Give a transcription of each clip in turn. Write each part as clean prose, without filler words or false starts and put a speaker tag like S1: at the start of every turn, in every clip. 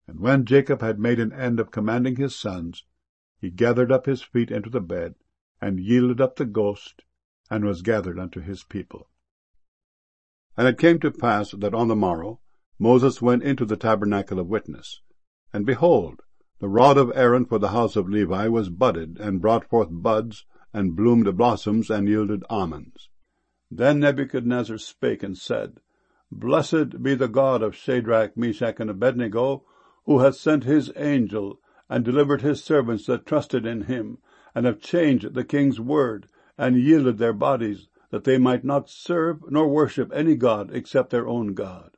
S1: And when Jacob had made an end of commanding his sons, he gathered up his feet into the bed, and yielded up the ghost, and was gathered unto his people. And it came to pass that on the morrow Moses went into the tabernacle of witness, and behold, the rod of Aaron for the house of Levi was budded, and brought forth buds, and bloomed blossoms, and yielded almonds. Then Nebuchadnezzar spake and said, Blessed be the God of Shadrach, Meshach, and Abednego, who hath sent his angel, and delivered his servants that trusted in him, and have changed the king's word, and yielded their bodies, that they might not serve nor worship any god except their own God.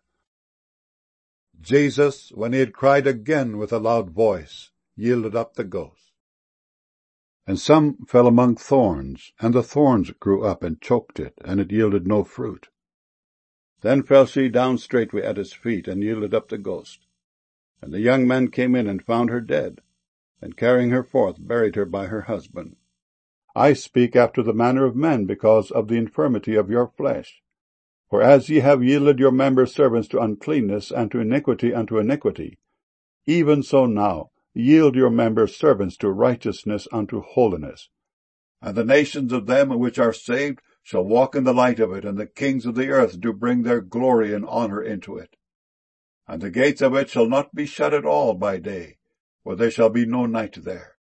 S1: Jesus, when he had cried again with a loud voice, yielded up the ghost. And some fell among thorns, and the thorns grew up and choked it, and it yielded no fruit. Then fell she down straightway at his feet, and yielded up the ghost. And the young men came in and found her dead, and carrying her forth buried her by her husband. I speak after the manner of men, because of the infirmity of your flesh. For as ye have yielded your members servants to uncleanness, and to iniquity unto iniquity, even so now yield your members servants to righteousness unto holiness. And the nations of them which are saved shall walk in the light of it, and the kings of the earth do bring their glory and honor into it. And the gates of it shall not be shut at all by day, for there shall be no night there.